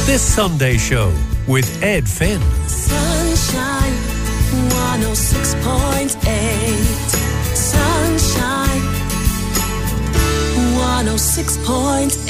This Sunday Show with Ed Finn. Sunshine 106.8. Sunshine 106.8.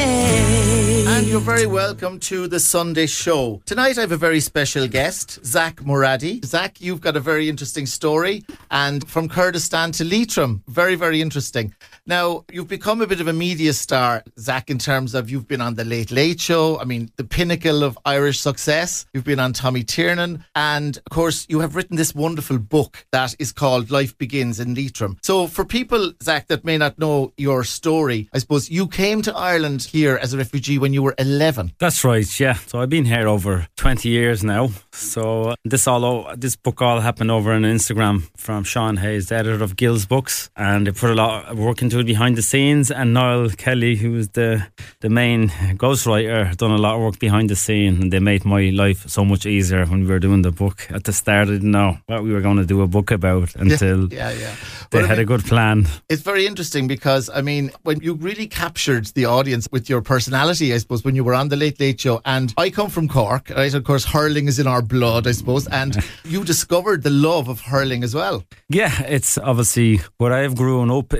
And you're very welcome to the Sunday Show. Tonight I have a very special guest, Zach Muradi. Zach, you've got a very interesting story, and from Kurdistan to Leitrim. Very, very interesting. Now, you've become a bit of a media star, Zach, in terms of you've been on The Late Late Show. I mean, the pinnacle of Irish success. You've been on Tommy Tiernan. And, of course, you have written this wonderful book that is called Life Begins in Leitrim. So for people, Zach, that may not know your story, I suppose you came to Ireland here as a refugee when you were 11. That's right, yeah. So I've been here over 20 years now. So this book all happened over on Instagram from Sean Hayes, the editor of Gill's Books. And they put a lot of work into it behind the scenes, and Niall Kelly, who was the main ghostwriter, done a lot of work behind the scene, and they made my life so much easier when we were doing the book. At the start, I didn't know what we were going to do a book about until they had a good plan. It's very interesting because, I mean, when you really captured the audience with your personality, I suppose, when you were on The Late Late Show, and I come from Cork, right? Of course, hurling is in our blood, I suppose, and you discovered the love of hurling as well. Yeah, it's obviously where I've grown up.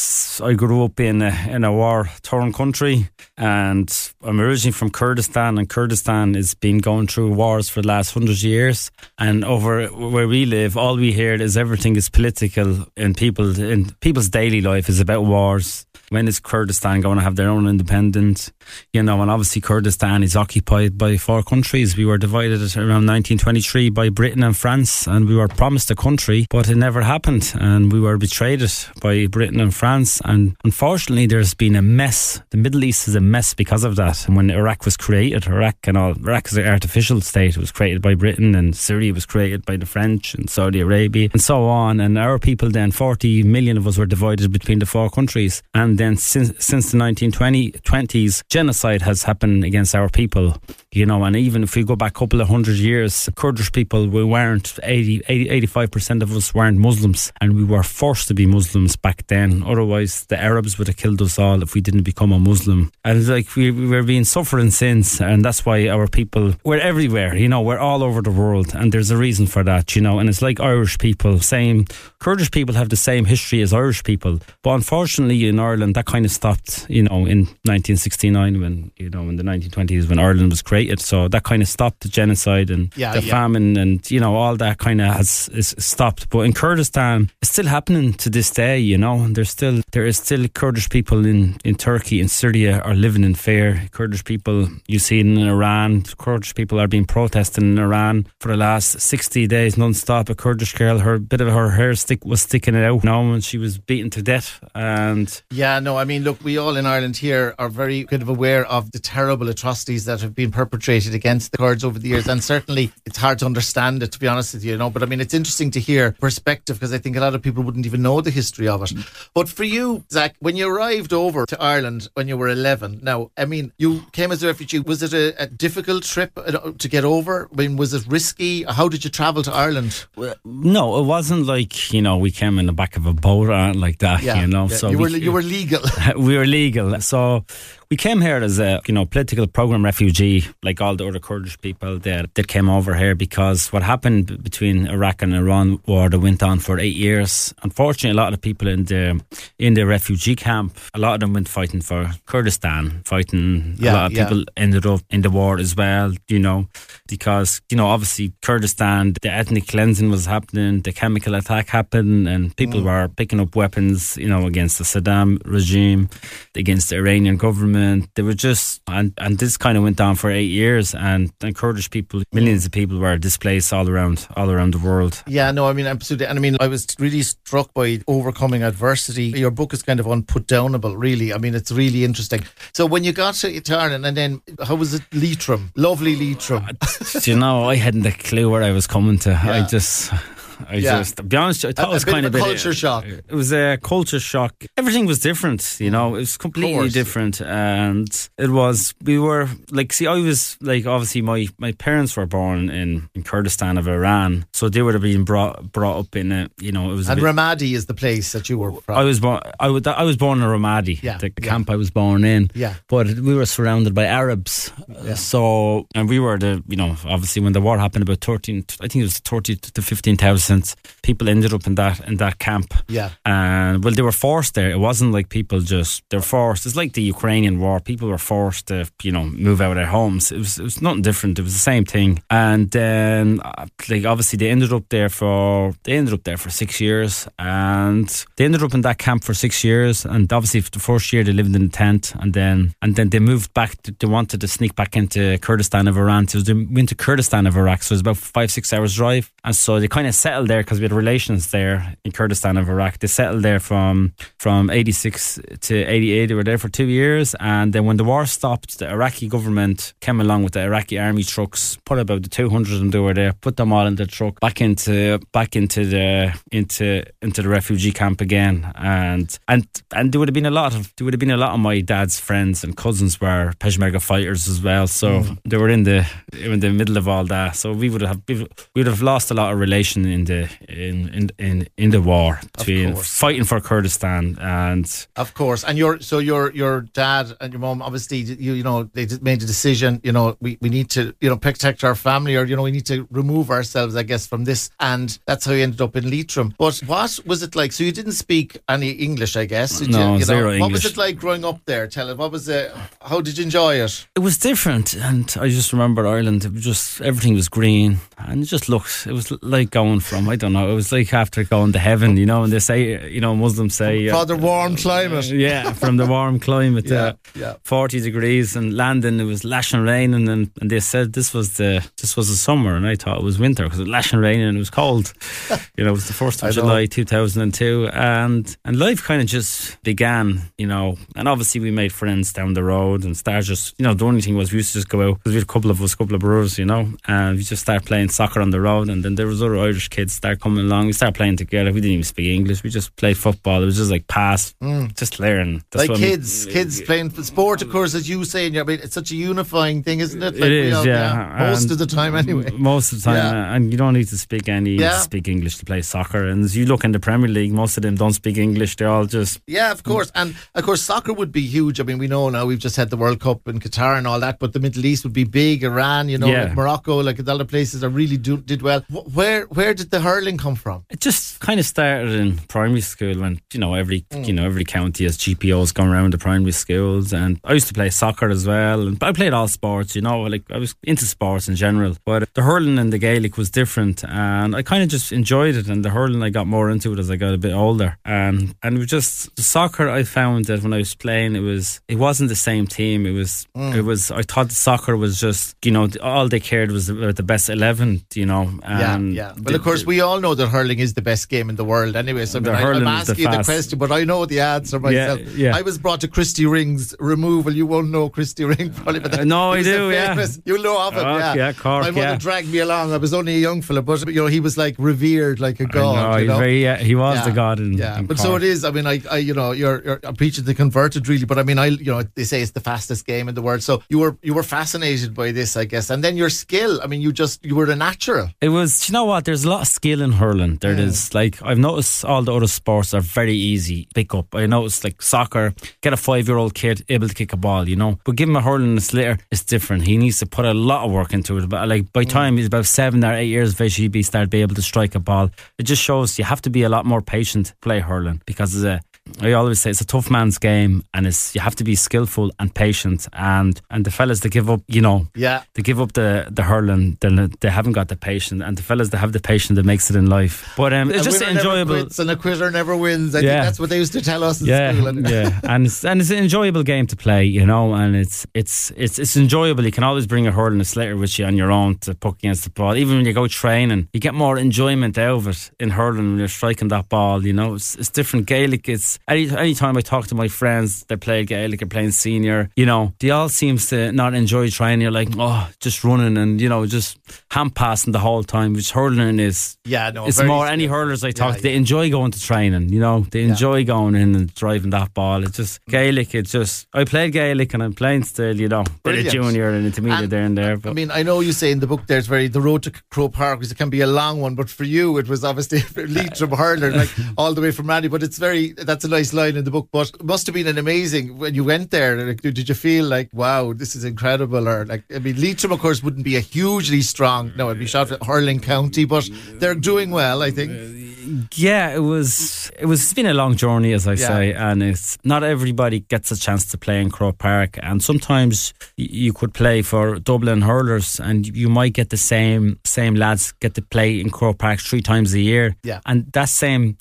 I grew up in a war-torn country, and I'm originally from Kurdistan, and Kurdistan has been going through wars for the last 100 years. And over where we live, all we hear is everything is political, and people's daily life is about wars. When is Kurdistan going to have their own independence? And obviously Kurdistan is occupied by 4 countries. We were divided around 1923 by Britain and France, and we were promised a country, but it never happened, and we were betrayed by Britain and France. And unfortunately, there's been a mess. The Middle East is a mess because of that. And when Iraq was created, Iraq is an artificial state. It was created by Britain, and Syria was created by the French and Saudi Arabia and so on. And our people then, 40 million of us, were divided between the 4 countries. And then since the 1920s, genocide has happened against our people, and even if we go back a couple of 100 years, Kurdish people, we weren't 85% of us weren't Muslims, and we were forced to be Muslims back then. Otherwise, the Arabs would have killed us all if we didn't become a Muslim. And we were being suffering since, and that's why our people, we're everywhere, we're all over the world, and there's a reason for that, and it's like Irish people, Kurdish people have the same history as Irish people, but unfortunately in Ireland that kind of stopped, in 1969 when in the 1920s when Ireland was created. So that kind of stopped the genocide and famine, and all that kind of is stopped. But in Kurdistan, it's still happening to this day. There is still Kurdish people in Turkey and Syria are living in fear. Kurdish people, you see it in Iran. Kurdish people are being protesting in Iran for the last 60 days non-stop. A Kurdish girl, her hair was sticking out and she was beaten to death. And look, we all in Ireland here are very kind of aware of the terrible atrocities that have been perpetrated against the Kurds over the years, and certainly it's hard to understand it, to be honest with you, but I mean, it's interesting to hear perspective, because I think a lot of people wouldn't even know the history of it. But for you, Zach, when you arrived over to Ireland when you were 11, now, I mean, you came as a refugee. Was it a difficult trip to get over? I mean, was it risky? How did you travel to Ireland? No, it wasn't like, we came in the back of a boat or like that, So you were legal. We were legal. So we came here as a, political program refugee, like all the other Kurdish people that came over here, because what happened between Iraq and Iran war that went on for 8 years. Unfortunately, a lot of the people in the refugee camp, a lot of them went fighting for Kurdistan, a lot of people ended up in the war as well, because, obviously Kurdistan, the ethnic cleansing was happening, the chemical attack happened, and people were picking up weapons, against the Saddam regime, against the Iranian government. They were just, and this kind of went on for 8 years, and Kurdish people, millions of people were displaced all around the world. Yeah, no, I mean, absolutely. And I mean, I was really struck by overcoming adversity. Your book is kind of unputdownable, really. I mean, it's really interesting. So when you got to Ireland, and then how was it Leitrim? Lovely Leitrim. I hadn't a clue where I was coming to. To be honest, I thought it was kind of a culture shock. It was a culture shock. Everything was different, you know. It was completely different, and it was. We were like, see, I was like, obviously, my parents were born in Kurdistan of Iran, so they would have been brought up in it. You know, it was. And Ramadi is the place that you were from. I was born in Ramadi, the camp I was born in. Yeah, but we were surrounded by Arabs, so and we were obviously when the war happened, about 30 to 15,000 people ended up in that camp. Yeah, and well, they were forced there. It wasn't like people they're forced. It's like the Ukrainian war. People were forced to move out of their homes. It was nothing different. It was the same thing. And then like obviously they ended up there for 6 years, and they ended up in that camp for 6 years. And obviously the first year they lived in a tent, and then they moved back. They wanted to sneak back into Kurdistan of Iran. So they went to Kurdistan of Iraq. So it was about 5-6 hours drive, and so they kind of settled there because we had relations there in Kurdistan of Iraq. They settled there from 86 to 88. They were there for 2 years, and then when the war stopped, the Iraqi government came along with the Iraqi army trucks, put about the 200 of them. They were there, put them all in the truck back into the refugee camp again, and there would have been a lot of my dad's friends and cousins were Peshmerga fighters as well, so they were in the middle of all that. So we would have lost a lot of relation in the war between fighting for Kurdistan and of course. And your dad and your mum, obviously, you know, they made a decision, you know, we need to, you know, protect our family, or, you know, we need to remove ourselves, I guess, from this. And that's how you ended up in Leitrim. But what was it like? So you didn't speak any English, I guess. No, zero English. What was it like growing up there? Tell it. What was it? How did you enjoy it? It was different. And I just remember Ireland, it was just, everything was green. And it was like going from, I don't know, it was like after going to heaven, you know, and they say, you know, Muslims say... For the warm climate. From the warm climate to 40 degrees, and landing, it was lashing rain, and they said this was the summer, and I thought it was winter because it was lashing rain and it was cold. You know, it was the 1st of July 2002, and life kind of just began, you know, and obviously we made friends down the road and started just, you know, the only thing was we used to just go out, because we had a couple of brothers, you know, and we just started playing soccer on the road, and then there was other Irish kids start coming along. We started playing together. We didn't even speak English. We just played football. It was just like pass, just learn. That's like kids playing sport, of course, as you say. I mean, it's such a unifying thing, isn't it? Like it is, most of the time, anyway. Most of the time, and you don't need to speak English to play soccer. And as you look in the Premier League, most of them don't speak English. They're all just of course. And of course, soccer would be huge. I mean, we know now we've just had the World Cup in Qatar and all that, but the Middle East would be big. Iran, you know, like Morocco, like the other places that really did well. Where did the hurling come from? It just kind of started in primary school, when every county has GPOs going around the primary schools, and I used to play soccer as well. And I played all sports, you know, like I was into sports in general. But the hurling and the Gaelic was different, and I kind of just enjoyed it. And the hurling, I got more into it as I got a bit older. And it was just the soccer. I found that when I was playing, it wasn't the same team. It was. I thought the soccer was just, you know, all they cared was about the best 11, you know. Well, of course, we all know that hurling is the best game in the world anyway. So I'm asking you the question, but I know the answer myself. I was brought to Christy Ring's removal. You won't know Christy Ring probably, but no, I do. You'll know of it. Cork, my mother dragged me along. I was only a young fella, but you know, he was like revered like a god. He was the god in but Cork. So it is. I mean, I you know, you're preaching to converted really, but I mean, they say it's the fastest game in the world. So you were fascinated by this, I guess, and then your skill. I mean, you were a natural. It was. You know what? There's a lot of skill in hurling. There is. Like, I've noticed all the other sports are very easy to pick up. I noticed like soccer, get a 5-year-old kid able to kick a ball, you know, but give him a hurling and a sliotar, it's different. He needs to put a lot of work into it. But like by time he's about 7 or 8 years of age, he'll start be able to strike a ball. It just shows you have to be a lot more patient to play hurling, because I always say it's a tough man's game, and you have to be skillful and patient. And the fellas that give up, you know, they give up the hurling, then they haven't got the patience. And the fellas that have the patience, that makes it in life. But it's just enjoyable. Never quits and a quitter never wins. I think that's what they used to tell us in school. And it's an enjoyable game to play, you know, and it's enjoyable. You can always bring a hurling and a sliotar with you on your own to puck against the ball. Even when you go training, you get more enjoyment out of it in hurling when you're striking that ball. You know, it's different. Gaelic, it's any time I talk to my friends that play Gaelic or playing senior, you know, they all seems to not enjoy training. You're like, oh, just running and, you know, just hand passing the whole time, which hurling is. Yeah, no, it's more any hurlers I talk to, they enjoy going to training, you know, they enjoy going in and driving that ball. It's just Gaelic, it's just, I played Gaelic and I'm playing still, you know, bit of junior and intermediate there and there. But I mean, I know you say in the book there's the road to Croke Park, because it can be a long one, but for you it was obviously Leitrim hurler, like all the way from Randy. But that's a nice line in the book. But it must have been an amazing when you went there. Like, did you feel like, wow, this is incredible? Or like, I mean, Leitrim of course wouldn't be a hugely strong, no, it'd be shot at hurling county, but they're doing well, I think. Yeah, it's been a long journey, as I say, and it's not everybody gets a chance to play in Croke Park, and sometimes you could play for Dublin hurlers and you might get the same lads get to play in Croke Park 3 times a year. Yeah. And that same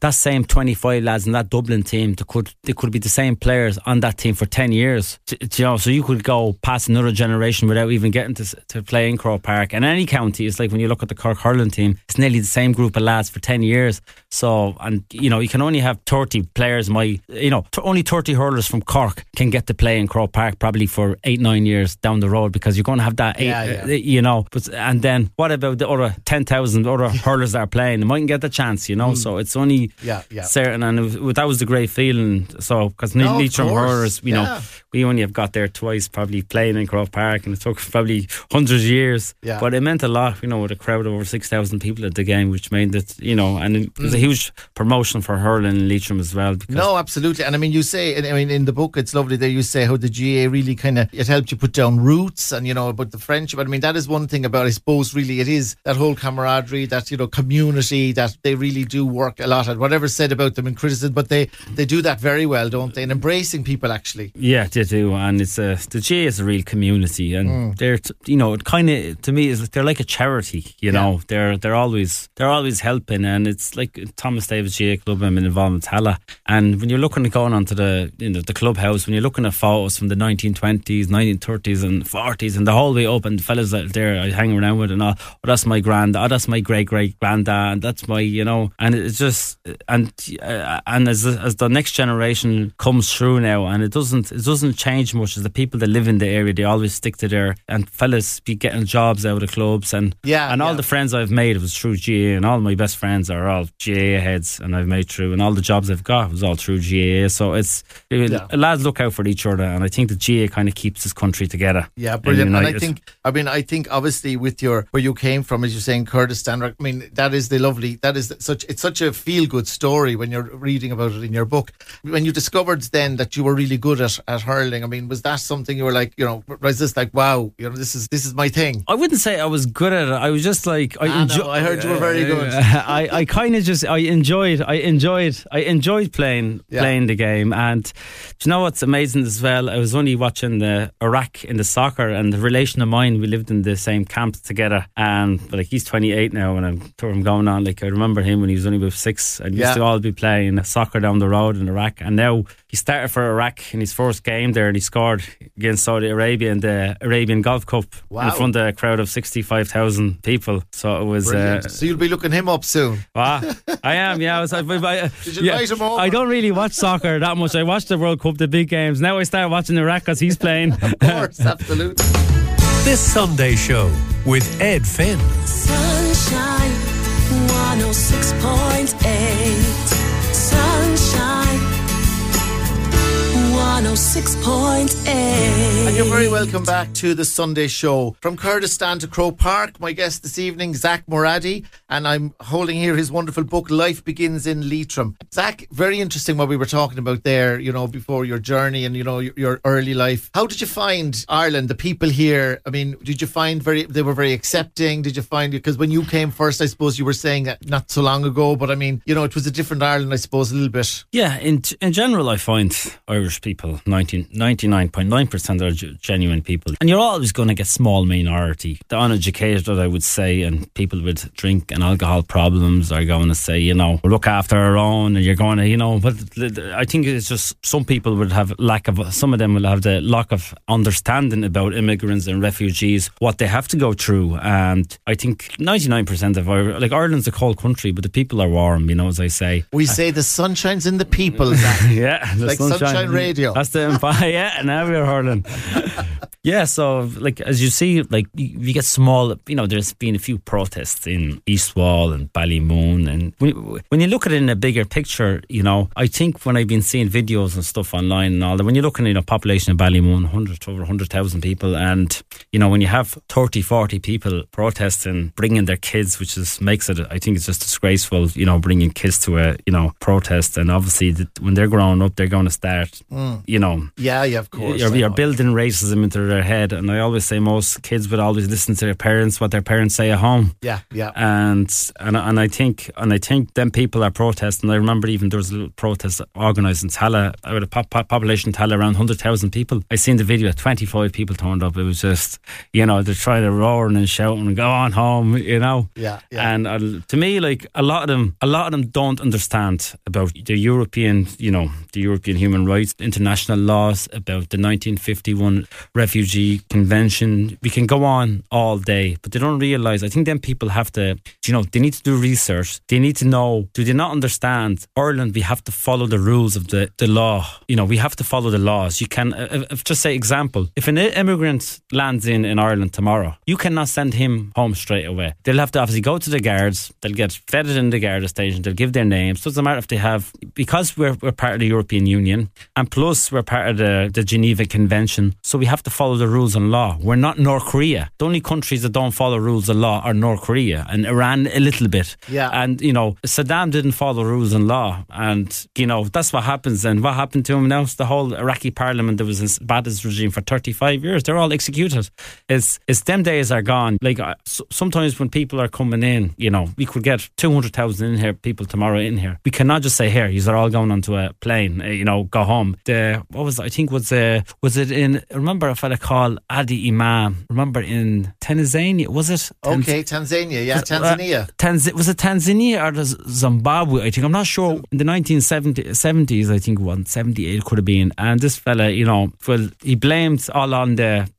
25 lads in that Dublin team, they could be the same players on that team for 10 years. You know, so you could go past another generation without even getting to play in Croke Park. And any county, it's like when you look at the Cork hurling team, it's nearly the same group of lads for 10 years. So, and you know, you can only have 30 players. Only 30 hurlers from Cork can get to play in Croke Park probably for 8-9 years down the road, because you're going to have that you know. But and then what about the other 10,000 other hurlers that are playing? They mightn't get the chance, you know. So it's only certain, and that was the great feeling. So because Leitrim hurlers, you know, we only have got there twice, probably playing in Croke Park, and it took probably hundreds of years. Yeah. But it meant a lot, you know, with a crowd of over 6,000 people at the game, which made it, you know, and it was a huge promotion for hurling in Leitrim as well. No, absolutely. And I mean, you say, I mean, in the book, it's lovely there you say how the GA really kind of, it helped you put down roots and, you know, about the friendship. I mean, that is one thing about, I suppose, really, it is that whole camaraderie, that, you know, community, that they really do work a lot at whatever's said about them in criticism, but they do that very well, don't they? And embracing people, actually. Yeah, they do. And it's the GA is a real community, and they're, you know, it kind of, to me, is they're like a charity, you know. They're always helping, and it's like Thomas Davis GA Club. I'm involved in Tala, and when you're looking at going onto the clubhouse, when you're looking at photos from the 1920s, 1930s and 40s and the whole way up, and the fellas that there I hang around with and all, oh, that's my granddad, oh, that's my great granddad, and that's my, you know, and it's just, and as the next generation comes through now, and it doesn't change much, as the people that live in the area, they always stick to there, and fellas be getting jobs out of the clubs, and all the friends I've made, it was through GA, and all my best friends are all GA heads, and I've made through, and all the jobs I've got was all through GA. So it's lads look out for each other, and I think the GA kind of keeps this country together. Yeah, brilliant. And I think obviously with where you came from, as you're saying, Kurdistan, I mean, it's such a feel good story when you're reading about it in your book. When you discovered then that you were really good at hurling, I mean, was that something you were like, you know, was this like, wow, you know, this is my thing? I wouldn't say I was good at it. I was just like, I heard you were very good. I kind of just, I enjoyed playing the game. And do you know what's amazing as well? I was only watching the Iraq in the soccer, and the relation of mine, we lived in the same camp together, and like he's 28 now, and I'm going on, like I remember him when he was only about 6, and used to all be playing soccer down the road in Iraq, and now he started for Iraq in his first game there, and he scored against Saudi Arabia in the Arabian Golf Cup in front of a crowd of 65,000 people. So it was so you'll be looking him up soon. I am, yeah. Did you invite him over? I don't really watch soccer that much. I watch the World Cup, the big games. Now I start watching Iraq because he's playing. Of course, absolutely. This Sunday show with Ed Finn. Sunshine 106.8. Sunshine 106.8. And you're very welcome back to the Sunday show. From Kurdistan to Croke Park, my guest this evening, Zach Moradi, and I'm holding here his wonderful book, Life Begins in Leitrim. Zach, very interesting what we were talking about there, you know, before your journey and, you know, your early life. How did you find Ireland, the people here? I mean, did you find they were very accepting? Did you find, because when you came first, I suppose you were saying that not so long ago, but I mean, you know, it was a different Ireland, I suppose, a little bit. Yeah, in general, I find Irish people people. 99.9% are genuine people. And you're always going to get small minority. The uneducated, I would say, and people with drink and alcohol problems are going to say, you know, look after our own, and you're going to, you know, but I think it's just some people would have some of them will have the lack of understanding about immigrants and refugees, what they have to go through. And I think 99% of Ireland's a cold country, but the people are warm, you know, as I say. We say the sunshine's in the people. Yeah, like Sunshine Radio. That's the yeah. Now we're hurling. Yeah, so like as you see, like you get small. You know, there's been a few protests in East Wall and Ballymoon, and when you look at it in a bigger picture, you know, I think when I've been seeing videos and stuff online and all that, when you're looking at a population of Ballymoon, over 100,000 people, and you know, when you have 30, 40 people protesting, bringing their kids, which makes it, I think it's just disgraceful. You know, bringing kids to a protest, and obviously when they're growing up, they're going to start, you know, yeah, of course, you're building racism into their head. And I always say most kids would always listen to their parents, what their parents say at home. Yeah. And I think them people are protesting. I remember even there was a little protest organised in Tala, with a population in Tala around 100,000 people. I seen the video, 25 people turned up. It was just, you know, they're trying to roaring and shouting and go on home, you know. Yeah. And to me, like a lot of them don't understand about the European human rights, international laws, about the 1951 Refugee Convention. We can go on all day, but they don't realise, I think then people have to, you know, they need to do research. They need to know, do they not understand Ireland, we have to follow the rules of the law. You know, we have to follow the laws. You can, just say example, if an immigrant lands in Ireland tomorrow, you cannot send him home straight away. They'll have to obviously go to the guards, they'll get vetted in the guard station, they'll give their names. Doesn't matter if they have, because we're part of the European Union, and plus we're part of the Geneva Convention, so we have to follow the rules and law. We're not North Korea. The only countries that don't follow rules and law are North Korea and Iran a little bit. Yeah. And, you know, Saddam didn't follow rules and law. And, you know, that's what happens. And what happened to him now is the whole Iraqi parliament that was in Badr's regime for 35 years. They're all executed. It's them days are gone. Like, sometimes when people are coming in, you know, we could get 200,000 in here, people tomorrow in here. We cannot just say, here, you're all going onto a plane, you know, go home. Was it in, remember a fella called Adi Imam, remember in Tanzania, was it? Tanzania, yeah, Tanzania. Was it Tanzania or Zimbabwe, I think, I'm not sure. In the 1970s, I think 78 could have been. And this fella, you know, well, he blamed all on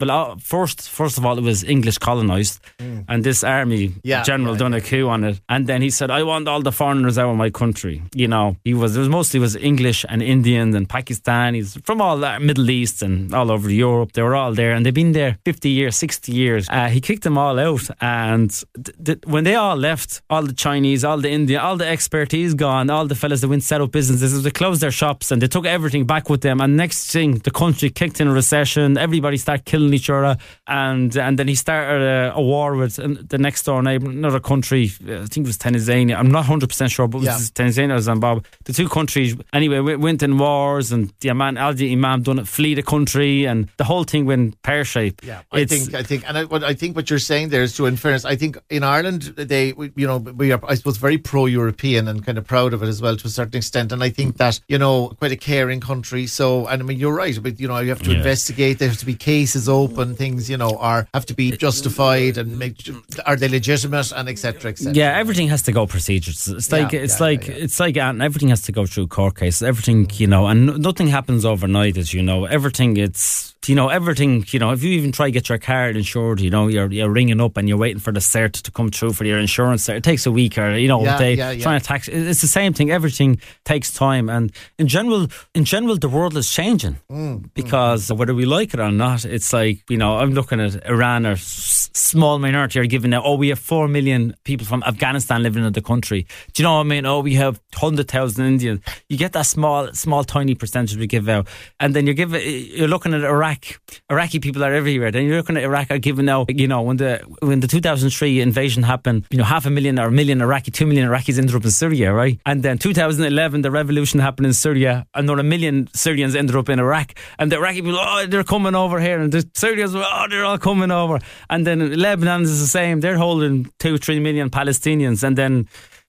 first of all, it was English colonised, and this army general done a coup on it. And then he said, I want all the foreigners out of my country. You know, it was mostly English and Indian and Pakistanis from all that Middle East and all over Europe. They were all there, and they've been there 50 years, 60 years. He kicked them all out, and when they all left, all the Chinese, all the Indian, all the expertise gone, all the fellas that went set up businesses, they closed their shops and they took everything back with them. And next thing, the country kicked in a recession. Everybody started killing each other, and then he started a war with the next door neighbour, another country. I think it was Tanzania. I'm not 100% sure, but it was Tanzania or Zimbabwe. The two countries anyway went in wars, and the Adi Imam done it, flee the country, and the whole thing went pear-shaped. Yeah, I think what you're saying there is true. In fairness, I think in Ireland we are, I suppose, very pro-European and kind of proud of it as well to a certain extent. And I think that, you know, quite a caring country. So, and I mean, you're right, but you know, you have to investigate. There have to be cases open. Things, you know, have to be justified and are they legitimate, and etc. etc. Yeah, everything has to go procedures. It's like everything has to go through court cases. Everything, you know, and nothing happens overnight, as you know. Everything, if you even try to get your car insured, you know, you're ringing up and you're waiting for the cert to come through for your insurance. It takes a week, or, you know, trying to tax. It's the same thing. Everything takes time, and in general, the world is changing because whether we like it or not, it's like, you know, I'm looking at Iran, or small minority are giving out. Oh, we have 4 million people from Afghanistan living in the country. Do you know what I mean? Oh, we have 100,000 Indians. You get that small, tiny percentage we give out, and then you're looking at Iraq. Iraqi people are everywhere. Then you're looking at Iraq are giving out. You know, when the 2003 invasion happened, you know, 500,000 or 1 million Iraqi, 2 million Iraqis ended up in Syria, right? And then 2011, the revolution happened in Syria, and another 1 million Syrians ended up in Iraq. And the Iraqi people, oh, they're coming over here, and the Syrians, oh, they're all coming over. And then Lebanon is the same. They're holding 2-3 million Palestinians, and then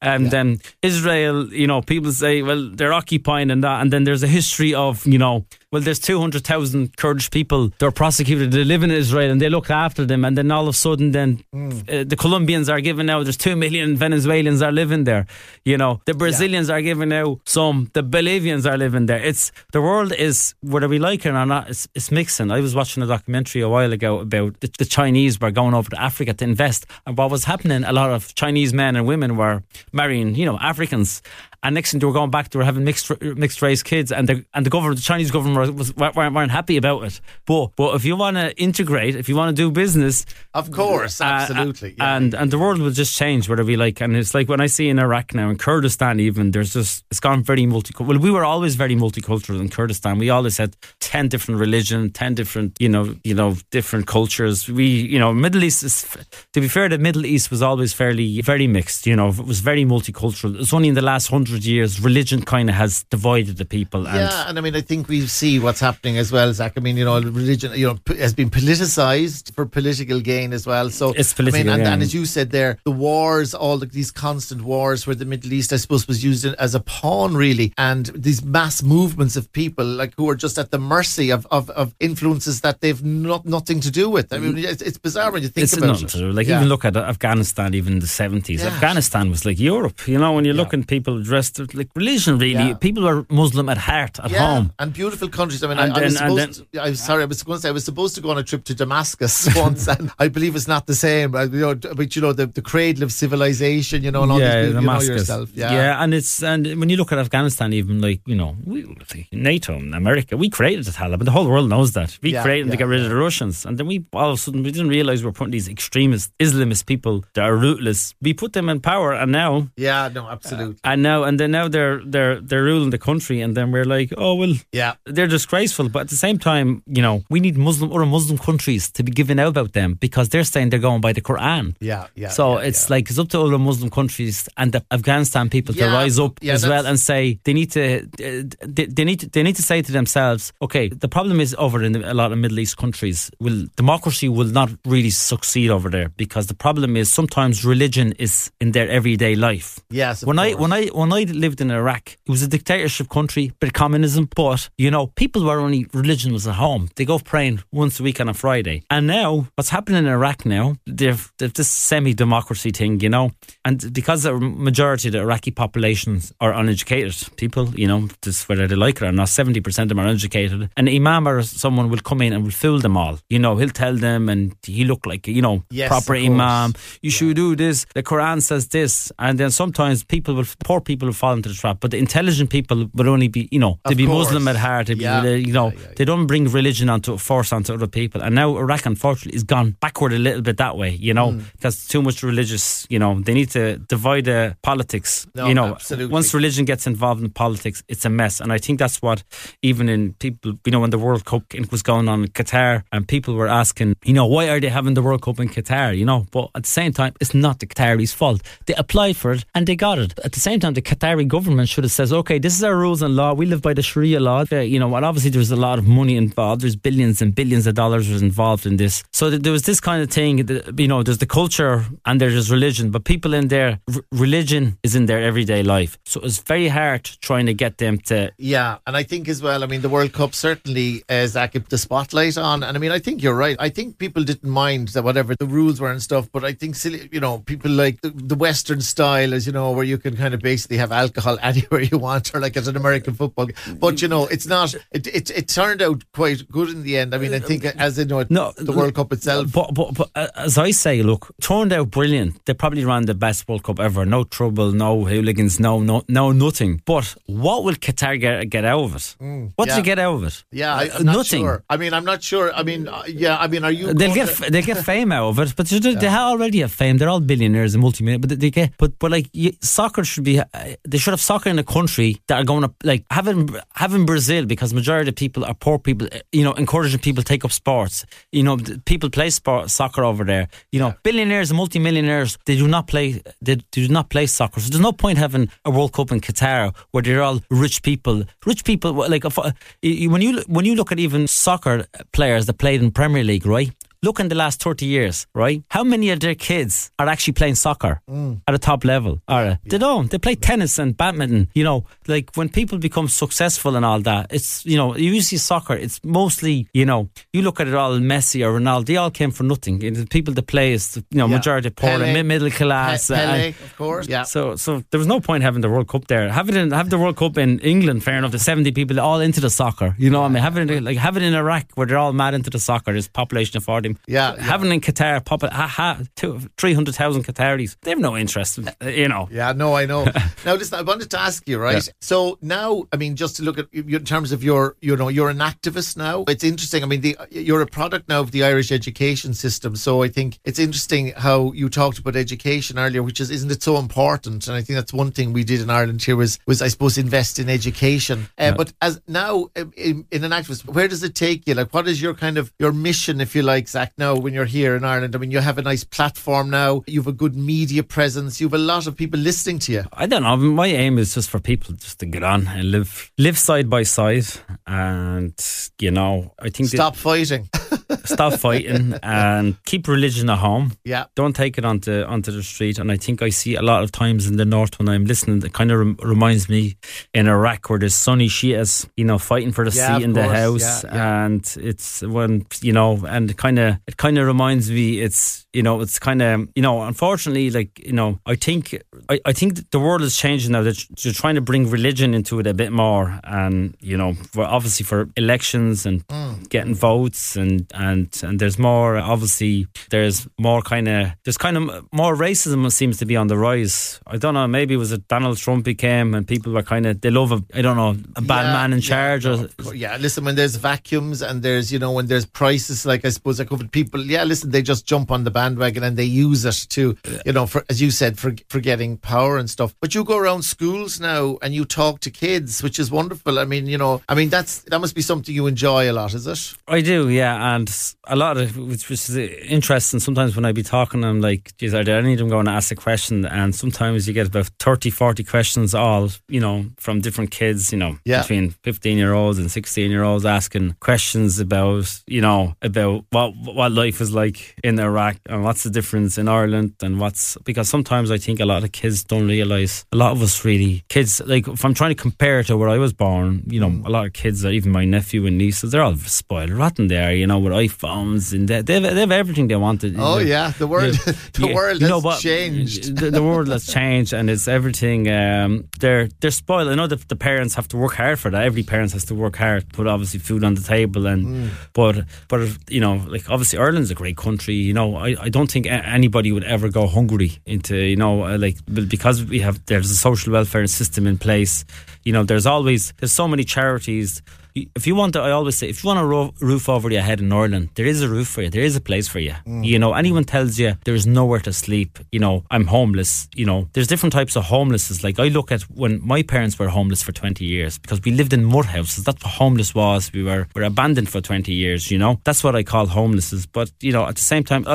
And then Israel, people say, well, they're occupying and that. And then there's a history of, well, there's 200,000 Kurdish people. They're prosecuted. They live in Israel and they look after them. And then all of a sudden, the Colombians are giving out. There's 2 million Venezuelans are living there. The Brazilians are giving out some. The Bolivians are living there. The world is, whether we like it or not, it's mixing. I was watching a documentary a while ago about the Chinese were going over to Africa to invest. And what was happening, a lot of Chinese men and women were marrying, Africans. And next thing they were going back, they were having mixed race kids, and the Chinese government weren't happy about it. But if you want to integrate, if you want to do business, of course, absolutely, and the world will just change whether we like. And it's like when I see in Iraq now, in Kurdistan even, it's gone very multicultural. Well, we were always very multicultural in Kurdistan. We always had 10 different religions, 10 different different cultures. Middle East to be fair, the Middle East was always very mixed. It was very multicultural. It's only in the last 100 years religion kind of has divided the people. And I mean, I think we see what's happening as well, Zach. I mean, religion, has been politicised for political gain as well. So it's political gain. And as you said there, the wars, all these constant wars where the Middle East, I suppose, was used as a pawn, really, and these mass movements of people who are just at the mercy of influences that they've nothing to do with. I mean, it's bizarre when you think about it. Even look at Afghanistan, even in the 70s. Yeah. Afghanistan was like Europe. When you look at people dressed like religion, really. Yeah. People were Muslim at heart, at home. And beautiful countries. I mean, I was supposed to go on a trip to Damascus once, and I believe it's not the same. But the cradle of civilization, and all these people, Damascus. Yourself. And when you look at Afghanistan, even NATO and America, we created the Taliban. The whole world knows that. We created them to get rid of the Russians, and then all of a sudden we didn't realise we were putting these extremist Islamist people that are rootless. We put them in power, and now, absolutely, now they're ruling the country, and then we're like, they're disgraceful. But at the same time, we need other Muslim countries to be giving out about them, because they're saying they're going by the Quran. It's up to other Muslim countries and the Afghanistan people to rise up as well and say they need to say to themselves, okay, the problem is over in a lot of Middle East countries, democracy will not really succeed over there, because the problem is sometimes religion is in their everyday life. Yes, when I lived in Iraq, it was a dictatorship country, bit of communism, but people were religion was at home. They go praying once a week on a Friday. And now what's happening in Iraq now, they've this semi-democracy thing, and because the majority of the Iraqi populations are uneducated people, just whether they like it or not, 70% of them are uneducated. An imam or someone will come in and will fool them all. He'll tell them, and he look like proper imam. You should do this. The Quran says this, and then sometimes poor people will fall into the trap. But the intelligent people would only be, to be Muslim at heart. They don't bring religion onto other people. And now Iraq, unfortunately, is gone backward a little bit that way. Because too much religious. They need to divide the politics. Absolutely. Once religion gets involved in politics, it's a mess. And I think that's what even in people, when the World Cup was going on in Qatar, and people were asking, why are they having the World Cup in Qatar? But at the same time, it's not the Qataris' fault. They applied for it and they got it. At the same time, the Qatari government should have said, okay, this is our rules and law. We live by the Sharia law. And obviously there's a lot of money involved. There's billions and billions of dollars was involved in this. So there was this kind of thing, there's the culture and there's religion, but people in there, religion is in their everyday life. So it's very hard trying to get them to... Yeah, and I think as well, the World Cup certainly, Zach, put the spotlight on. And I think you're right. I think people didn't mind that whatever the rules were and stuff, but I think, people like the Western style is, where you can kind of basically have alcohol anywhere you want, or like at an American football. But, it's not, it turned out quite good in the end. I think as in the World Cup itself. But as I say, look, turned out brilliant. They probably ran the best World Cup ever. No trouble, no hooligans, no nothing. But what will Qatar get out of it? What did they get out of it? Yeah, I'm not nothing. Sure. I'm not sure. Are you? They'll get fame out of it, but they already have fame. They're all billionaires and multi-millionaires. But they get, but soccer should be. They should have soccer in a country that are going to having Brazil, because majority of people are poor people. Encouraging people to take up sports. People play soccer over there. Billionaires and multi-millionaires, they do not play. They do not play soccer. So there's no point having a World Cup in Qatar where they're all rich people. Rich people, when you look at even soccer players that played in Premier League, right? look in the last 30 years, right? How many of their kids are actually playing soccer at a top level? They don't. They play tennis and badminton. You know, like when people become successful and all that, it's, you know, you see soccer, it's mostly, you know, you look at it all, Messi or Ronaldo, they all came from nothing. The people that play is, you know, majority poor and middle class. Pele, of course. Yeah. So there was no point having the World Cup there. Have the World Cup in England, fair enough, the 70 people all into the soccer. You know what I mean? Have it in Iraq where they're all mad into the soccer. There's a population of 40. Yeah. Having in Qatar, 300,000 Qataris. They have no interest, you know. Yeah, no, I know. Now, listen, I wanted to ask you, right? Yeah. So now, I mean, just to look at you in terms of you're an activist now. It's interesting. I mean, you're a product now of the Irish education system. So I think it's interesting how you talked about education earlier, which isn't it so important? And I think that's one thing we did in Ireland here was I suppose invest in education. But as now in an activist, where does it take you? Like, what is your kind of your mission, if you like, Zach? Now, when you're here in Ireland, I mean, you have a nice platform now. You have a good media presence. You have a lot of people listening to you. I don't know. My aim is just for people just to get on and live side by side, and you know, I think stop fighting. Stop fighting and keep religion at home. Yeah. Don't take it onto the street. And I think I see a lot of times in the north when I'm listening, it kind of reminds me in Iraq where there's Sunni Shias, you know, fighting for the seat in the house. Yeah. And it's when, you know, and it kind of reminds me, it's, you know, it's kind of, you know, unfortunately, like, you know, I think the world is changing now. They're trying to bring religion into it a bit more, and, you know, obviously for elections and getting votes and there's more, obviously there's more more racism seems to be on the rise. I don't know, maybe it was that Donald Trump became and people were they love a bad man in charge. Listen, when there's vacuums and there's, you know, when there's prices, like I suppose I covered people, they just jump on the bandwagon and they use it to, you know, for, as you said, for getting power and stuff. But you go around schools now and you talk to kids, which is wonderful. I mean, you know, that must be something you enjoy a lot, is it? I do, yeah, and a lot of which is interesting. Sometimes when I be talking, I'm like, geez, are there any of them going to ask a question? And sometimes you get about 30-40 questions, all, you know, from different kids, you know, between 15-year-olds and 16-year-olds asking questions about, you know, about what life is like in Iraq and what's the difference in Ireland, and because sometimes I think a lot of kids don't realise, a lot of us really, kids, like if I'm trying to compare to where I was born, you know, a lot of kids, even my nephew and nieces, they're all spoiled rotten there, you know, with iPhones and they have everything they wanted. Oh yeah, the world has changed. The world has changed and it's everything. They're spoiled. I know that the parents have to work hard for that. Every parent has to work hard to put obviously food on the table, and but you know, like obviously Ireland's a great country. You know, I don't think anybody would ever go hungry into, you know, like, because there's a social welfare system in place. You know, there's so many charities. If you want to, I always say, if you want a roof over your head in Ireland, there is a roof for you. There is a place for you. You know, anyone tells you there is nowhere to sleep, you know, I'm homeless. You know, there's different types of homelessness. Like I look at when my parents were homeless for 20 years because we lived in mud houses. That's what homeless was. We were abandoned for 20 years, you know. That's what I call homelessness. But, you know, at the same time,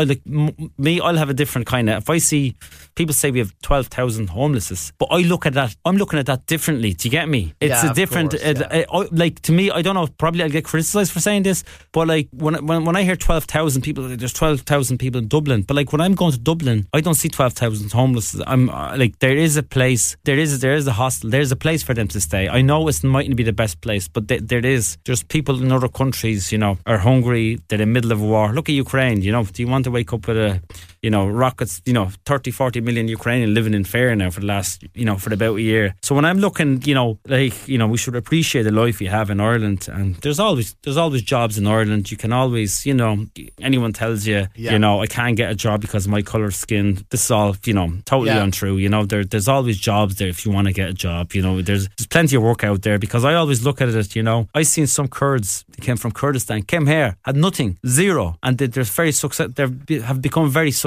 I'll have a different kind of, if I see people say we have 12,000 homelesses, but I'm looking at that differently. Do you get me? It's a different, like to me, I don't know, probably I'll get criticised for saying this, but like when I hear 12,000 people, there's 12,000 people in Dublin, but like when I'm going to Dublin, I don't see 12,000 homeless. I'm like, there is a place, there is a hostel, there's a place for them to stay. I know it mightn't be the best place, but there's people in other countries, you know, are hungry, they're in the middle of a war. Look at Ukraine, you know, do you want to wake up with rockets, you know, 30-40 million Ukrainian living in fear now for the last, you know, for about a year. So when I'm looking, you know, like, you know, we should appreciate the life you have in Ireland, and there's always jobs in Ireland. You can always, you know, anyone tells you, you know, I can't get a job because of my colour of skin. This is all, you know, totally untrue. You know, there's always jobs there if you want to get a job. You know, there's plenty of work out there, because I always look at it, you know, I seen some Kurds, they came from Kurdistan, came here, had nothing, zero, and they're very they have become very successful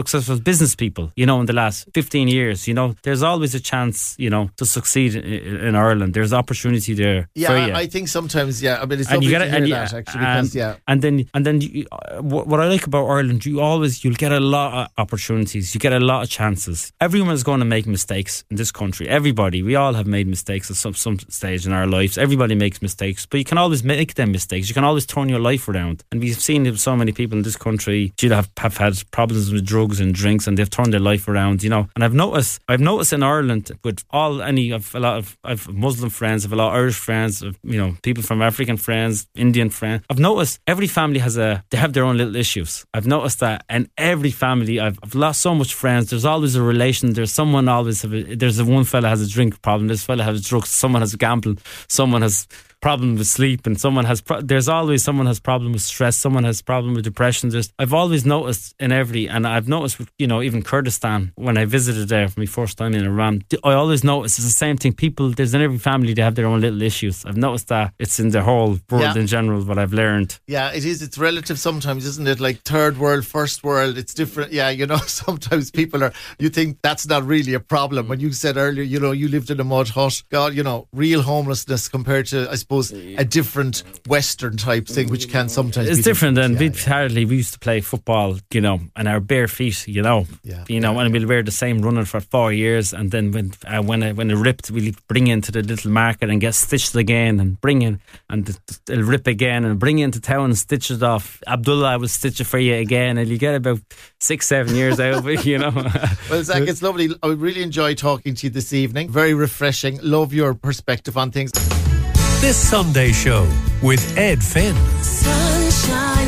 successful business people, you know, in the last 15 years. You know, there's always a chance, you know, to succeed in Ireland. There's opportunity there for you. I think sometimes, I mean, it's lovely to hear that, actually, because, And then what I like about Ireland, you'll get a lot of opportunities. You get a lot of chances. Everyone's going to make mistakes in this country. Everybody. We all have made mistakes at some stage in our lives. Everybody makes mistakes, but you can always make them mistakes. You can always turn your life around. And we've seen so many people in this country have had problems with drugs and drinks, and they've turned their life around, you know. And I've noticed in Ireland with I've Muslim friends, I've a lot of Irish friends, you know, people from African friends, Indian friends. I've noticed every family they have their own little issues. I've noticed that, and every family, I've lost so much friends. There's always a relation. There's someone always there's one fella has a drink problem. This fella has drugs. Someone has gamble. Someone has problem with sleep, and there's always someone has problem with stress, someone has problem with depression. I've always noticed and I've noticed, you know, even Kurdistan, when I visited there for my first time in Iran, I always noticed it's the same thing. There's in every family, they have their own little issues. I've noticed that it's in the whole world in general, what I've learned. Yeah, it is. It's relative sometimes, isn't it? Like third world, first world, it's different. Yeah, you know, sometimes you think that's not really a problem. When you said earlier, you know, you lived in a mud hut, God, you know, real homelessness compared to, I suppose, a different Western type thing, which can sometimes it's be different. And we used to play football, you know, on our bare feet, you know, and we'll wear the same running for 4 years, and then when it ripped, we'll bring into the little market and get stitched again, and bring in, and it'll rip again, and bring into town and stitch it off. Abdullah, I will stitch it for you again, and you get about 6-7 years out of it, you know. Well, Zach, it's lovely. I really enjoy talking to you this evening. Very refreshing. Love your perspective on things. This Sunday Show with Ed Finn. Sunshine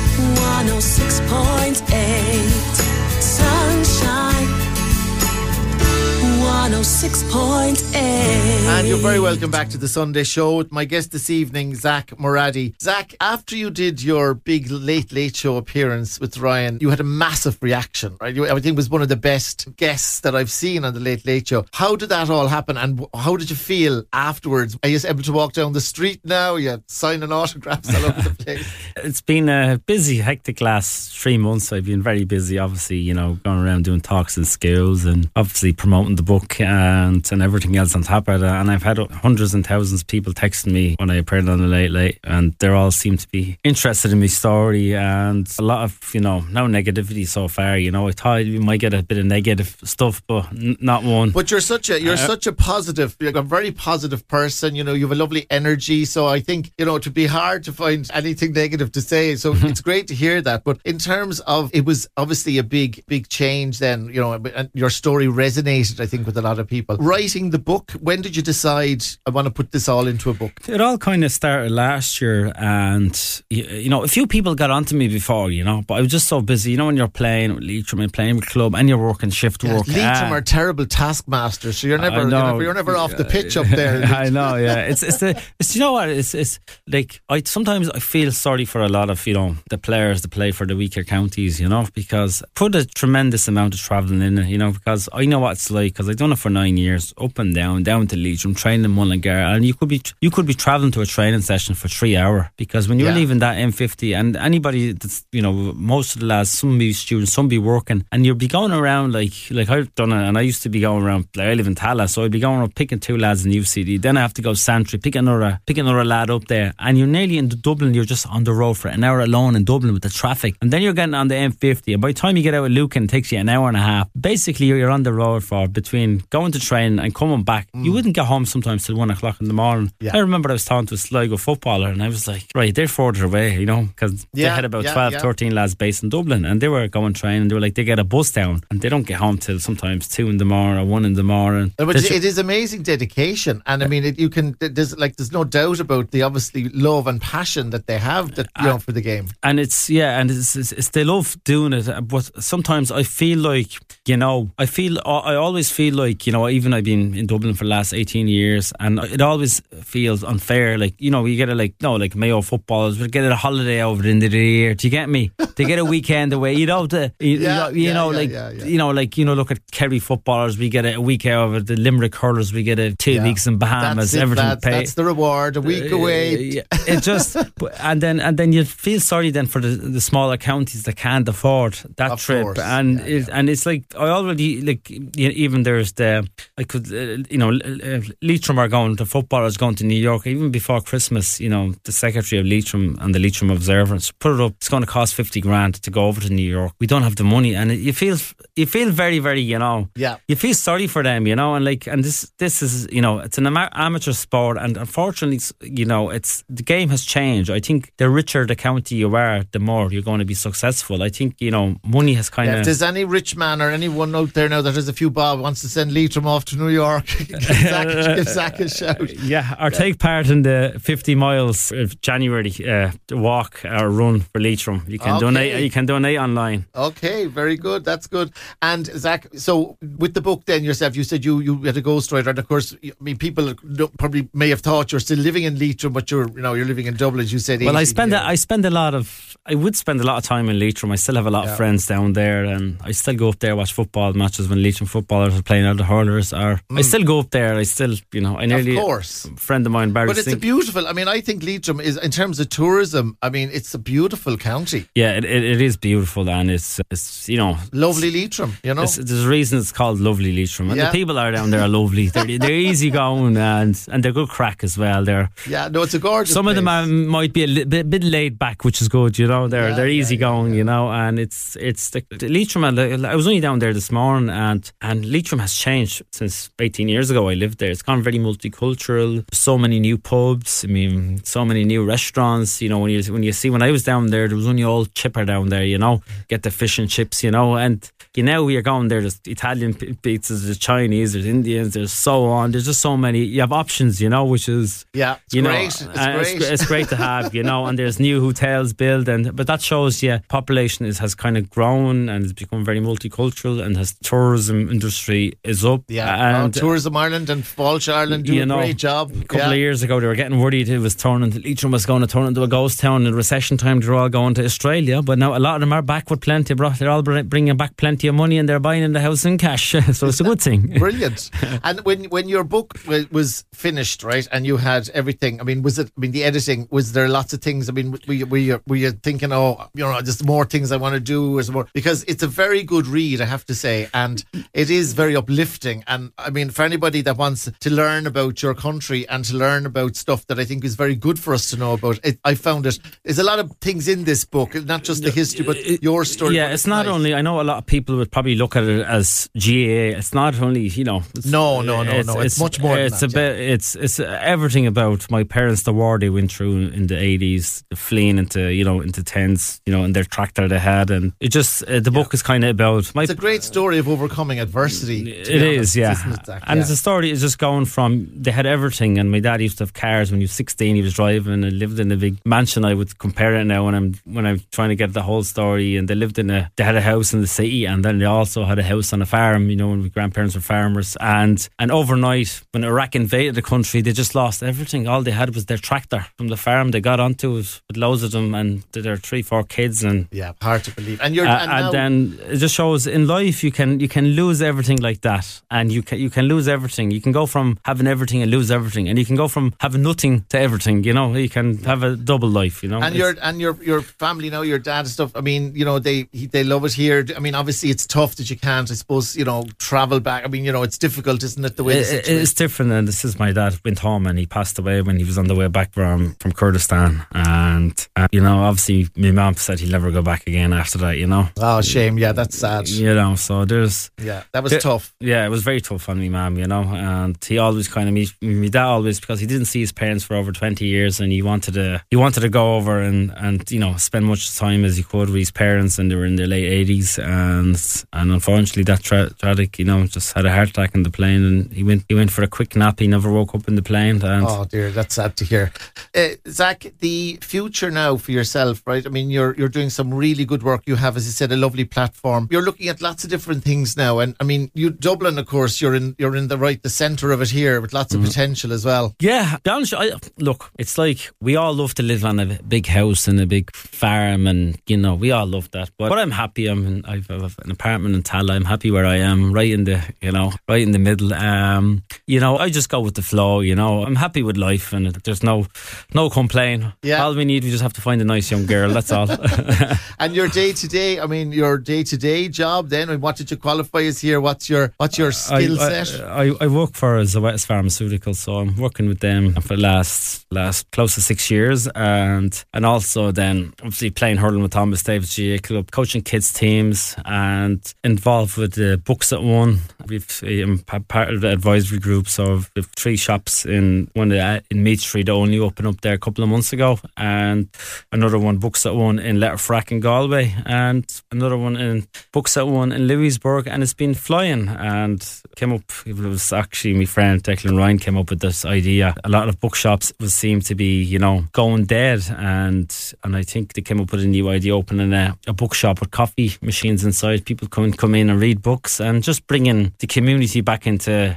106.8. Sunshine 106.8. And you're very welcome back to the Sunday Show with my guest this evening, Zach Moradi. Zach, after you did your big Late Show appearance with Ryan, you had a massive reaction, right? I think it was one of the best guests that I've seen on the Late Show. How did that all happen, and how did you feel afterwards? Are you able to walk down the street now? You're signing autographs all over the place. It's been a busy, hectic last 3 months. I've been very busy, obviously, you know, going around doing talks in schools and obviously promoting the book and everything else on top of that. And I've had hundreds and thousands of people texting me when I appeared on the Late, and they all seem to be interested in my story, and a lot of, you know, no negativity so far. You know, I thought we might get a bit of negative stuff, but not one. But you're such a positive, you're a very positive person. You know, you have a lovely energy. So I think, you know, it'd be hard to find anything negative to say. So it's great to hear that. But in terms of, it was obviously a big change then, you know, and your story resonated, I think, with a lot of people. Writing the book, when did you decide, I want to put this all into a book? It all kind of started last year, and you know, a few people got onto me before, you know, but I was just so busy. You know, when you're playing with Leitrim and playing with club and you're working shift work. Leitrim are terrible taskmasters, so you're never off the pitch up there. I know, yeah. It's you know what, it's like, sometimes I feel sorry for a lot of, you know, the players that play for the weaker counties, you know, because put a tremendous amount of travelling in it, you know, because I know what it's like, because I've done it for 9 years, up and down to Leitrim, training in Mullingar, and you could be travelling to a training session for 3 hours, because when you're leaving that M50, and anybody that's, you know, most of the lads, some be students, some be working, and you'll be going around like I've done it, and I used to be going around, like I live in Tallaght, so I'd be going around picking 2 lads in UCD, then I have to go Santry, pick another lad up there, and you're nearly into Dublin, you're just on the road for an hour alone in Dublin with the traffic, and then you're getting on the M50, and by the time you get out of Lucan, it takes you an hour and a half. Basically, you're on the road for between going to training and coming back. You wouldn't get home sometimes till 1 o'clock in the morning. I remember I was talking to a Sligo footballer, and I was like, right, they're further away, you know, because they had about 13 lads based in Dublin, and they were going training. They were like, they get a bus down, and they don't get home till sometimes 2 in the morning or 1 in the morning. But it is amazing dedication, and I mean, there's no doubt about the obviously love and passion that they have, that, you know, for the game. And it's they love doing it, but sometimes I feel like, you know, I always feel like, you know, even I've been in Dublin for the last 18 years, and it always feels unfair. Like, you know, you get like Mayo footballers would get a holiday over the end of the year. Do you get me? They get a weekend away. You know, look at Kerry footballers. We get a week out of it. The Limerick hurlers, we get 2 weeks in Bahamas. Everything paid. That's the reward. A week away. It just and then you feel sorry then for the smaller counties that can't afford that of trip. Course. And and it's like I already like even there's Leitrim are going, the footballers going to New York even before Christmas. You know, the secretary of Leitrim and the Leitrim Observer put it up. It's going to cost 50 grand to go over to New York. We don't have the money, and you feel very, very, you know, you feel sorry for them, you know, and this is, you know, it's an amateur sport, and unfortunately, you know, the game has changed. I think the richer the county you are, the more you're going to be successful. I think, you know, money has kind of. If there's any rich man or anyone out there now that has a few bob wants to send Leitrim off to New York, give Zach a shout. Yeah, or take part in the 50 miles of January walk or run for Leitrim. You can donate. You can donate online. Okay, very good. That's good. And Zach, so with the book then yourself, you said you had a ghostwriter, and of course, I mean, people probably may have thought you're still living in Leitrim, but you're living in Dublin. You said. Well, I would spend a lot of time in Leitrim. I still have a lot of friends down there, and I still go up there watch football matches when Leitrim footballers are playing out the hurlers. I still go up there. I still, you know, I nearly. Of course. A friend of mine, Barry. But it's a beautiful. I mean, I think Leitrim is, in terms of tourism, I mean, it's a beautiful county. Yeah, it is beautiful, and it's you know, lovely Leitrim. You know, there's a reason it's called lovely Leitrim, and the people are down there are lovely. They're easy going, and they're good crack as well. It's a gorgeous. Some place. of them might be a bit laid back, which is good. You know, they're easy going. You know, and it's the Leitrim. I was only down there this morning, and Leitrim has changed since 18 years ago. I lived there. It's gone very multicultural. So many new pubs. I mean, so many new restaurants. You know, when I was down there was only old chipper down there. You know, get the fish and chips. You know, and now you're going there. There's Italian pizzas, there's Chinese, there's Indians, there's so on. There's just so many. You have options. You know, which is great. It's great to have. You know, and there's new hotels built, but that shows population has kind of grown and has become very multicultural, and has tourism industry is up. Yeah, and Tourism Ireland and Falch Ireland do a great job. A couple of years ago, they were getting worried Leitrim was going to turn into a ghost town in recession time. They're all going to Australia, but now a lot of them are back with plenty. They're all bringing back plenty of money, and they're buying in the house in cash. So it's a good thing. Brilliant. And when your book was finished, right, and you had everything, I mean, the editing, was there lots of things? I mean, were you thinking, just more things I want to do, because it's a very good read, I have to say, and it is very uplifting. And I mean, for anybody that wants to learn about your country and to learn about stuff that I think is very good for us to know about, I found there's a lot of things in this book, not just the history, but your story. Yeah, it's not only, I know a lot of people would probably look at it as GAA. It's not only, No. It's much more than that. It's everything about my parents, the war they went through in the 80s, the fleeing into tents, and their tractor they had, and it just the book is kind of about it's a great story of overcoming adversity. It is, and it's a story. It's just going from, they had everything, and my dad used to have cars when he was 16. He was driving and lived in a big mansion. I would compare it now when I'm trying to get the whole story. And they had a house in the city, and then they also had a house on a farm. When my grandparents were farmers, and overnight when Iraq invaded the country, they just lost everything. All they had was their tractor from the farm. They got onto it with loads of them, and their 3-4 kids. And hard to believe. And then it just shows in life you can lose everything like that, and you can lose everything. You can go from having everything and lose everything, and you can go from having nothing to everything. You can have a double life. And your family now, your dad and stuff. I mean, they love it here. I mean, obviously it's tough that you can't, I suppose, travel back. I mean, it's difficult, isn't it? The way it's different. And this is my dad went home, and he passed away when he was on the way back from Kurdistan. And obviously my mum said he'll never go back again after that. Oh, shame. Yeah, that's sad. So there's that was tough. Yeah, it was very tough on me mum. And he always kind of my dad always, because he didn't see his parents for over 20 years, and he wanted to go over and spend much time as he could with his parents, and they were in their late 80s. and unfortunately that tragic, just had a heart attack in the plane, and he went for a quick nap. He never woke up in the plane. And oh dear, that's sad to hear. Zach, the future now for yourself, right? I mean, you're doing some really good work. You have, as you said, a lovely platform. You're looking at lots of different things now, and I mean, Dublin, of course, you're in the centre of it here with lots of potential as well. Yeah, be honest, look, it's like we all love to live on a big house and a big farm, and we all love that. But I'm happy. I've an apartment in Tala. I'm happy where I am, right in the middle. I just go with the flow. I'm happy with life, and there's no complaint. Yeah. All we need, we just have to find a nice young girl. That's all. And your day-to-day job then, and what did you qualify as here? What's your skill set? I work for Zoetis Pharmaceuticals, so I'm working with them for the last close to 6 years, and also then obviously playing hurling with Thomas Davis GA Club, coaching kids teams, and involved with the Books at One. I'm part of the advisory group, so we've 3 shops in Meath Street that only opened up there a couple of months ago, and another one, Books at One, in Letterfrack in Galway, and another one in Books at One in Louisburg, and it's been flying. And came up, it was actually my friend Declan Ryan came up with this idea. A lot of bookshops seem to be going dead, and I think they came up with a new idea, opening a bookshop with coffee machines inside. People come in and read books, and just bringing the community back into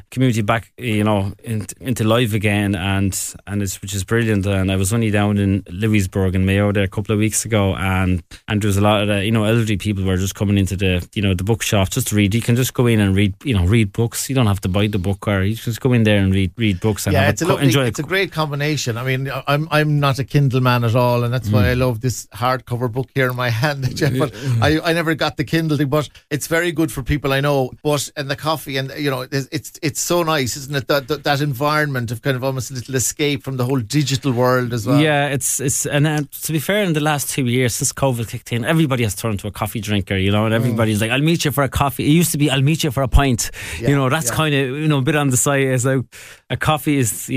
life again, which is brilliant. And I was only down in Louisburg and Mayo there a couple of weeks ago, and there was a lot of elderly people were just coming into the bookshop just to read. You can just go in and read books. You don't have to buy the book, or you just go in there and read books. And it's a great combination. I mean, I'm not a Kindle man at all, and that's why I love this hardcover book here in my hand. But I never got the Kindle thing, but it's very good for people I know. And the coffee, and it's so nice, isn't it? That environment of kind of almost a little escape from the whole digital world as well. Yeah, it's and to be fair, in the last 2 years since COVID kicked in, everybody has turned to a coffee drinker, and everybody's like, I'll meet you for a coffee. It used to be, I'll meet you for a pint. That's kind of a bit on the side. It's like a coffee is,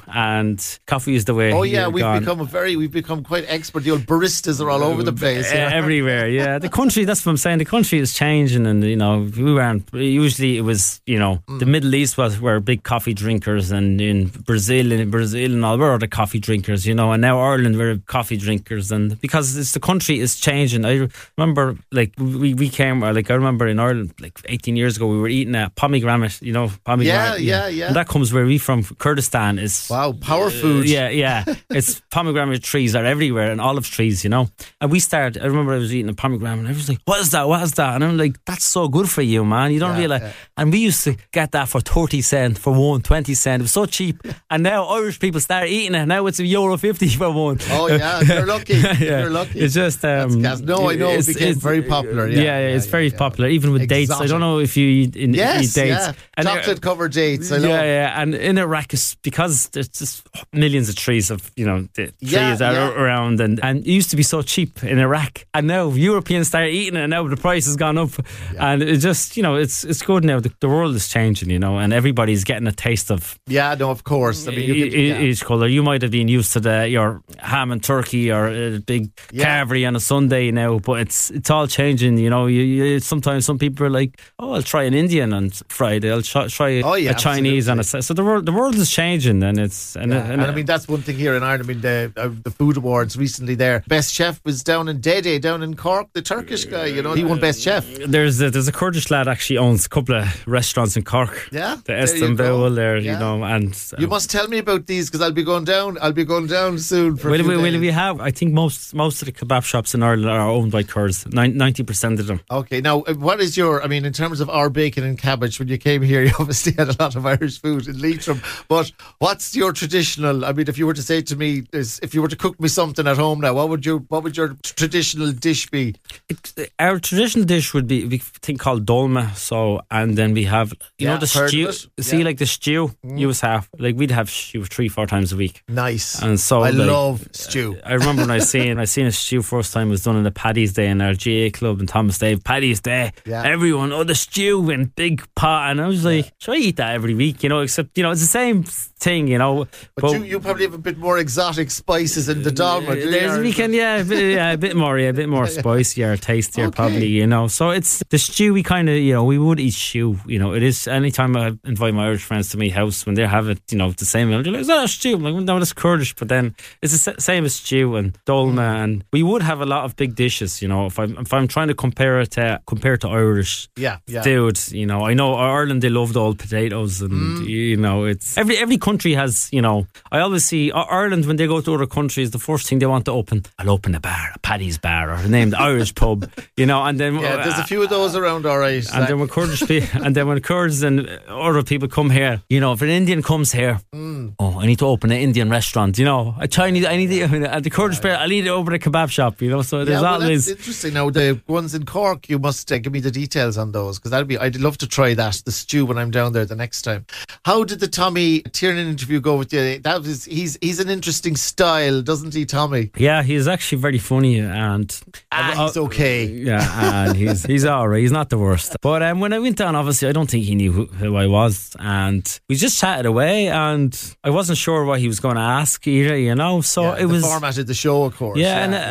and coffee is the way. Oh yeah, we've become quite expert. The old baristas are all over the place. Everywhere. Yeah, the country. That's what I'm saying. The country is changing, and we weren't. Usually, it was the Middle East were big coffee drinkers, and in Brazil and all, we're the coffee drinkers, and now Ireland, we're coffee drinkers, and because the country is changing. I remember, we came, I remember in Ireland, 18 years ago, we were eating a pomegranate, pomegranate. Yeah. And that comes where we from, Kurdistan is. Wow, power food. Yeah. It's pomegranate trees are everywhere, and olive trees, And I remember I was eating a pomegranate, and I was like, what is that? And I'm like, that's so good for you, man. You don't realise. Yeah. And we used to get that for 30 cents for one, 20 cents. It was so cheap. And now Irish people start eating it. Now it's €1.50 for one. Oh yeah, you're lucky. You're lucky. It's just I know it became very popular. It's very popular, even with dates. I don't know if you eat dates. Yeah. Chocolate covered dates. I know. Yeah. And in Iraq, it's because there's just millions of trees of the trees are around, and it used to be so cheap in Iraq, and now Europeans start eating it, and now the price has gone up, and it just it's good now. The world is changing, and everybody's getting a taste of. Yeah, no, of course. I mean, each colour. You might have been used to your ham and turkey or a big carvery on a Sunday now, but it's all changing. You sometimes some people are like, oh, I'll try an Indian on Friday. I'll try a Chinese on a. So the world is changing, and it's and I mean that's one thing here in Ireland. I mean the food awards recently there. Best chef was down in Dede, down in Cork. The Turkish guy, he won best chef. There's a Kurdish lad actually owns a couple of restaurants in Cork. Yeah, the Istanbul there, and you must tell me about these because I'll be going down soon. We have? I think most of the kebab shops in Ireland are owned by Kurds. 90% of them. Okay, now what is in terms of our bacon and cabbage? When you came here, you obviously had a lot of Irish food in Leitrim. But what's your traditional? I mean, if you were to say to me, if you were to cook me something at home now, what would your traditional dish be? Our traditional dish would be a thing called dolma. So, and then we have the stew. See, like the stew, you was half. Like we'd have stew 3-4 times a week. Nice. And so I love stew. I remember when I seen a stew first time. It was done in the Paddy's Day in our GA club in Thomas Dave. Paddy's Day. Yeah. Everyone, the stew in big pot, and I was like, should I eat that every week? Except it's the thing, you know. But you probably have a bit more exotic spices in the dolma. A bit more spicier, tastier, probably, you know. So it's the stew. We kind of, you know, we would eat stew. You know, it is. Anytime I invite my Irish friends to my house, when they have it, you know, the same. They're like, "Is that a stew?" I'm like, "No, that's Kurdish." But then it's the same as stew and dolma, and we would have a lot of big dishes. You know, if I'm trying to compare to Irish food, you know, I know Ireland, they love the old potatoes, and you know, it's every country has, you know. I always see Ireland when they go to other countries, the first thing they want to open, I'll open a bar, a Paddy's bar, or name the Irish pub, you know, and then there's a few of those around, all right. And then when Kurds and other people come here, you know, if an Indian comes here, I need to open an Indian restaurant, you know, at the Kurdish bar, I need to open a kebab shop, you know. So there's always. That's interesting. Now the ones in Cork, you must give me the details on those, because I'd love to try the stew when I'm down there the next time. How did the Tommy Tiernan interview go with you? He's an interesting style, doesn't he, Tommy? Yeah, he's actually very funny, and he's okay. Yeah, and he's alright. He's not the worst. But when I went down, obviously, I don't think he knew who I was, and we just chatted away, and I wasn't sure what he was going to ask either, you know. So it was the format of the show, of course.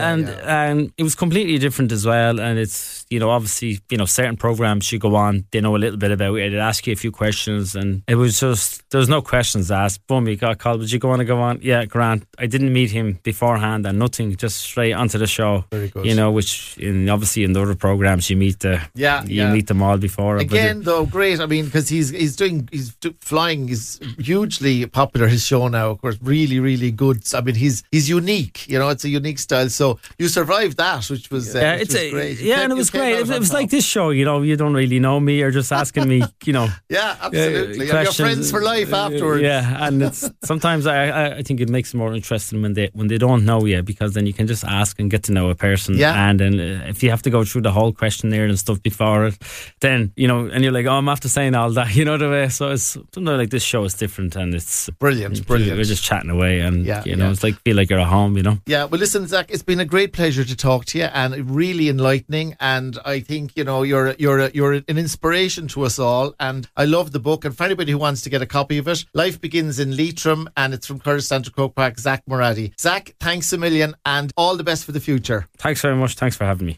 And it was completely different as well. And it's, you know, obviously, you know, certain programs you go on, they know a little bit about it. They'd ask you a few questions, and it was just, there was no questions asked. Boom, you got called. Would you want to go on? Yeah, Grant. I didn't meet him beforehand and nothing, just straight onto the show. Very good. You know, which obviously in the other programs you meet meet them all before. Again, though, great. I mean, because he's flying. He's hugely popular. His show now, of course, really, really good. I mean, he's unique. You know, it's a unique style. So you survived that, which was great. And it was great. It was like this show. You know, you don't really know me. You're just asking me. You know. Yeah, absolutely. And you're friends for life afterwards. Yeah, and it's sometimes I think it makes it more interesting when they don't know you, because then you can just ask and get to know a person. Yeah. And then if you have to go through the whole questionnaire and stuff before it, then, you know, and you're like, oh, I'm after saying all that, you know, the way. So it's something like this show is different, and it's brilliant. We're just chatting away, and you know, it's like feel like you're at home, you know. Yeah. Well, listen, Zach, it's been a great pleasure to talk to you, and really enlightening. And I think, you know, you're an inspiration to us all. And I love the book. And for anybody who wants to get a copy of it, Life Begins in Leitrim, and it's from Kurdistan to Croke Park. Zach Moradi. Zach, thanks a million, and all the best for the future. Thanks very much. Thanks for having me.